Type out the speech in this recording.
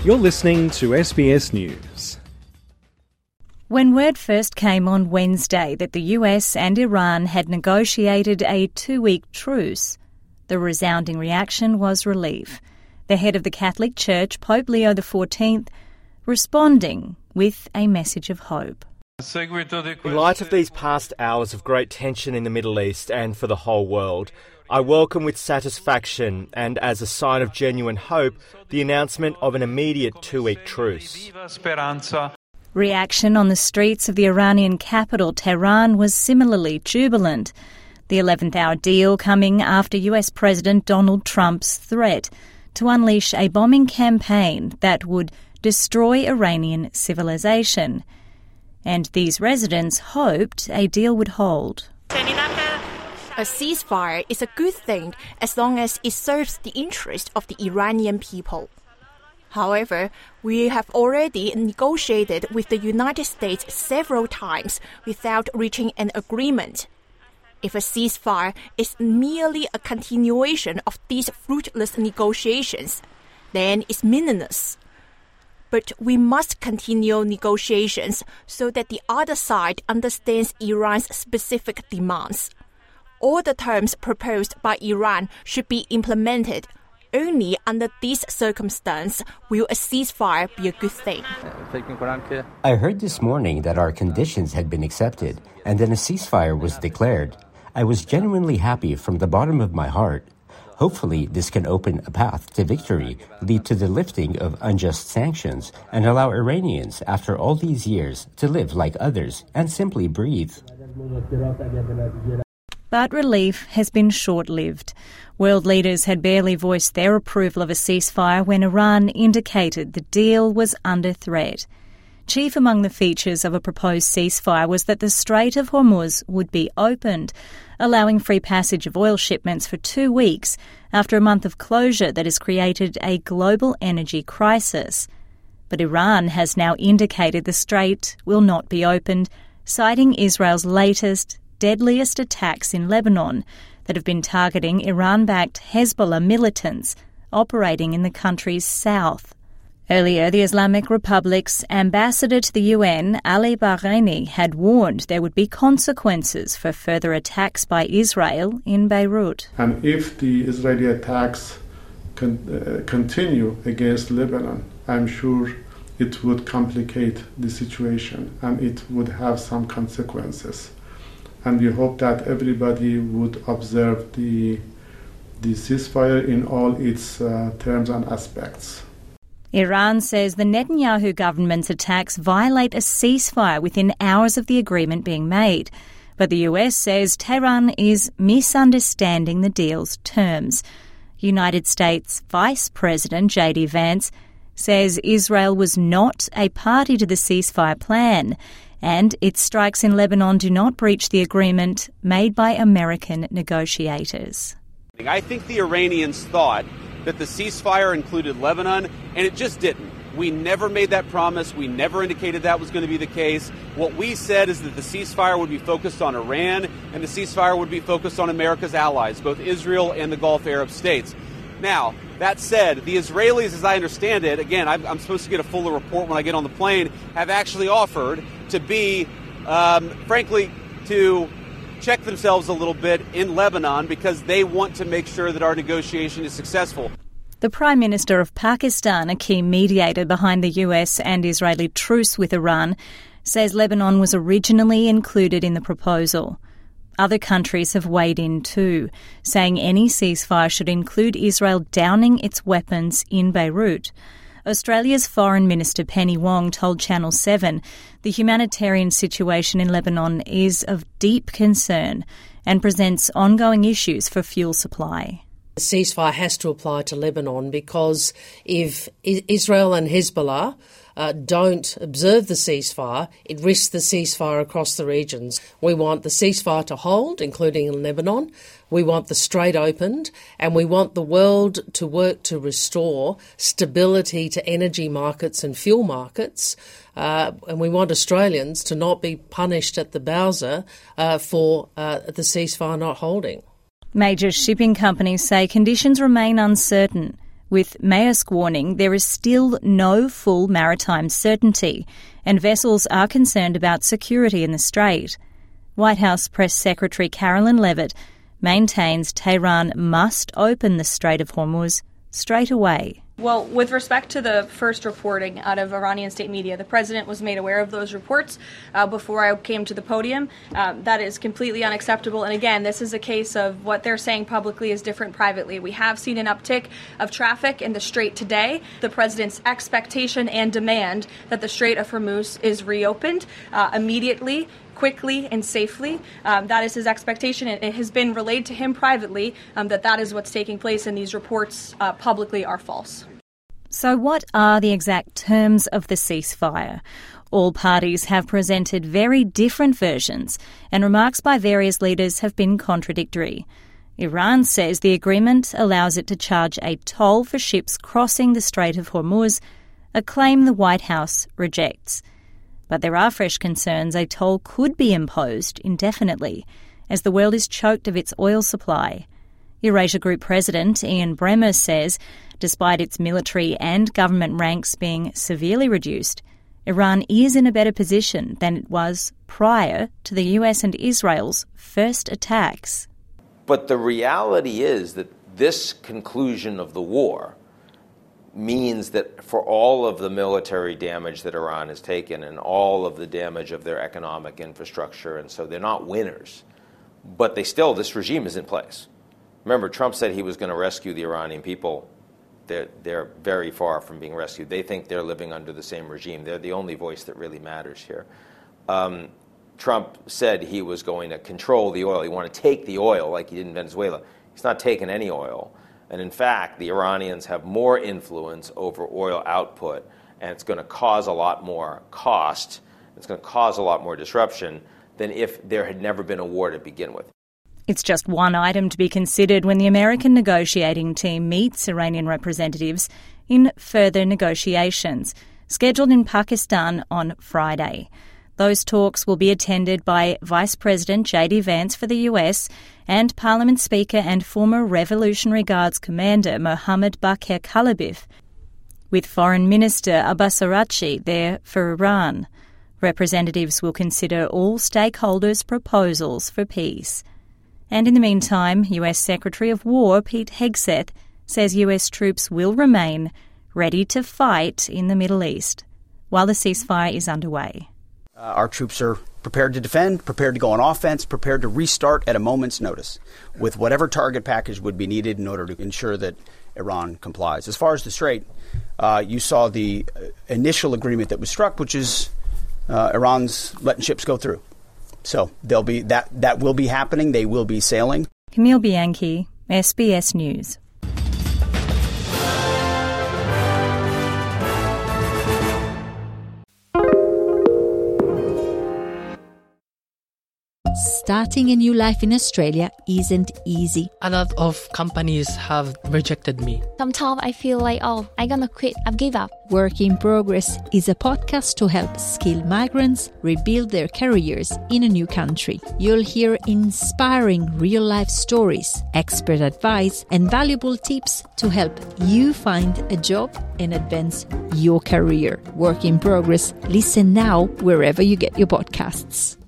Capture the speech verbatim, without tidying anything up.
You're listening to S B S News. When word first came on Wednesday that the U S and Iran had negotiated a two-week truce, the resounding reaction was relief. The head of the Catholic Church, Pope Leo the fourteenth, responding with a message of hope. In light of these past hours of great tension in the Middle East and for the whole world, I welcome with satisfaction and as a sign of genuine hope the announcement of an immediate two-week truce. Reaction on the streets of the Iranian capital, Tehran, was similarly jubilant. The eleventh hour deal coming after U S President Donald Trump's threat to unleash a bombing campaign that would destroy Iranian civilization. And these residents hoped a deal would hold. A ceasefire is a good thing as long as it serves the interest of the Iranian people. However, we have already negotiated with the United States several times without reaching an agreement. If a ceasefire is merely a continuation of these fruitless negotiations, then it's meaningless. But we must continue negotiations so that the other side understands Iran's specific demands. All the terms proposed by Iran should be implemented. Only under these circumstances will a ceasefire be a good thing. I heard this morning that our conditions had been accepted and then a ceasefire was declared. I was genuinely happy from the bottom of my heart. Hopefully, this can open a path to victory, lead to the lifting of unjust sanctions, and allow Iranians, after all these years, to live like others and simply breathe. But relief has been short-lived. World leaders had barely voiced their approval of a ceasefire when Iran indicated the deal was under threat. Chief among the features of a proposed ceasefire was that the Strait of Hormuz would be opened, allowing free passage of oil shipments for two weeks after a month of closure that has created a global energy crisis. But Iran has now indicated the strait will not be opened, citing Israel's latest, deadliest attacks in Lebanon that have been targeting Iran-backed Hezbollah militants operating in the country's south. Earlier, the Islamic Republic's ambassador to the U N, Ali Bahraini, had warned there would be consequences for further attacks by Israel in Beirut. And if the Israeli attacks con- uh, continue against Lebanon, I'm sure it would complicate the situation and it would have some consequences. And we hope that everybody would observe the, the ceasefire in all its uh, terms and aspects. Iran says the Netanyahu government's attacks violate a ceasefire within hours of the agreement being made. But the U S says Tehran is misunderstanding the deal's terms. United States Vice President J D Vance says Israel was not a party to the ceasefire plan, and its strikes in Lebanon do not breach the agreement made by American negotiators. I think the Iranians thought that the ceasefire included Lebanon, and it just didn't. We never made that promise. We never indicated that was going to be the case. What we said is that the ceasefire would be focused on Iran, and the ceasefire would be focused on America's allies, both Israel and the Gulf Arab states. Now, that said, the Israelis, as I understand it, again, I'm supposed to get a fuller report when I get on the plane, have actually offered to be, um, frankly, to check themselves a little bit in Lebanon because they want to make sure that our negotiation is successful. The Prime Minister of Pakistan, a key mediator behind the U S and Israeli truce with Iran, says Lebanon was originally included in the proposal. Other countries have weighed in too, saying any ceasefire should include Israel downing its weapons in Beirut. Australia's Foreign Minister Penny Wong told Channel seven the humanitarian situation in Lebanon is of deep concern and presents ongoing issues for fuel supply. The ceasefire has to apply to Lebanon because if Israel and Hezbollah uh, don't observe the ceasefire, it risks the ceasefire across the regions. We want the ceasefire to hold, including in Lebanon. We want the strait opened, and we want the world to work to restore stability to energy markets and fuel markets. Uh, and we want Australians to not be punished at the Bowser uh, for uh, the ceasefire not holding. Major shipping companies say conditions remain uncertain, With Maersk warning there is still no full maritime certainty, and vessels are concerned about security in the Strait. White House Press Secretary Carolyn Leavitt maintains Tehran must open the Strait of Hormuz straight away. Well, with respect to the first reporting out of Iranian state media, the president was made aware of those reports uh, before I came to the podium. Uh, that is completely unacceptable. And again, this is a case of what they're saying publicly is different privately. We have seen an uptick of traffic in the Strait today. The president's expectation and demand that the Strait of Hormuz is reopened uh, immediately, quickly and safely. Um, that is his expectation. It, it has been relayed to him privately um, that that is what's taking place, and these reports uh, publicly are false. So what are the exact terms of the ceasefire? All parties have presented very different versions, and remarks by various leaders have been contradictory. Iran says the agreement allows it to charge a toll for ships crossing the Strait of Hormuz, a claim the White House rejects. But there are fresh concerns a toll could be imposed indefinitely as the world is choked of its oil supply. Eurasia Group President Ian Bremer says despite its military and government ranks being severely reduced, Iran is in a better position than it was prior to the U S and Israel's first attacks. But the reality is that this conclusion of the war means that for all of the military damage that Iran has taken and all of the damage of their economic infrastructure, and so they're not winners, but they still, this regime is in place. Remember, Trump said he was going to rescue the Iranian people. They're, they're very far from being rescued. They think they're living under the same regime. They're the only voice that really matters here. Um, Trump said he was going to control the oil. He wanted to take the oil like he did in Venezuela. He's not taking any oil. And in fact, the Iranians have more influence over oil output, and it's going to cause a lot more cost. It's going to cause a lot more disruption than if there had never been a war to begin with. It's just one item to be considered when the American negotiating team meets Iranian representatives in further negotiations, scheduled in Pakistan on Friday. Those talks will be attended by Vice President J D Vance for the U S and Parliament Speaker and former Revolutionary Guards Commander Mohammad Baqir Kalibaf, with Foreign Minister Abbas Araghchi there for Iran. Representatives will consider all stakeholders' proposals for peace. And in the meantime, U S Secretary of War Pete Hegseth says U S troops will remain ready to fight in the Middle East while the ceasefire is underway. Uh, our troops are prepared to defend, prepared to go on offense, prepared to restart at a moment's notice with whatever target package would be needed in order to ensure that Iran complies. As far as the Strait, uh, you saw the initial agreement that was struck, which is uh, Iran's letting ships go through. So there'll be that that will be happening. They will be sailing. Camille Bianchi, S B S News. Starting a new life in Australia isn't easy. A lot of companies have rejected me. Sometimes I feel like, oh, I'm gonna quit, I've given up. Work in Progress is a podcast to help skilled migrants rebuild their careers in a new country. You'll hear inspiring real-life stories, expert advice, and valuable tips to help you find a job and advance your career. Work in Progress. Listen now wherever you get your podcasts.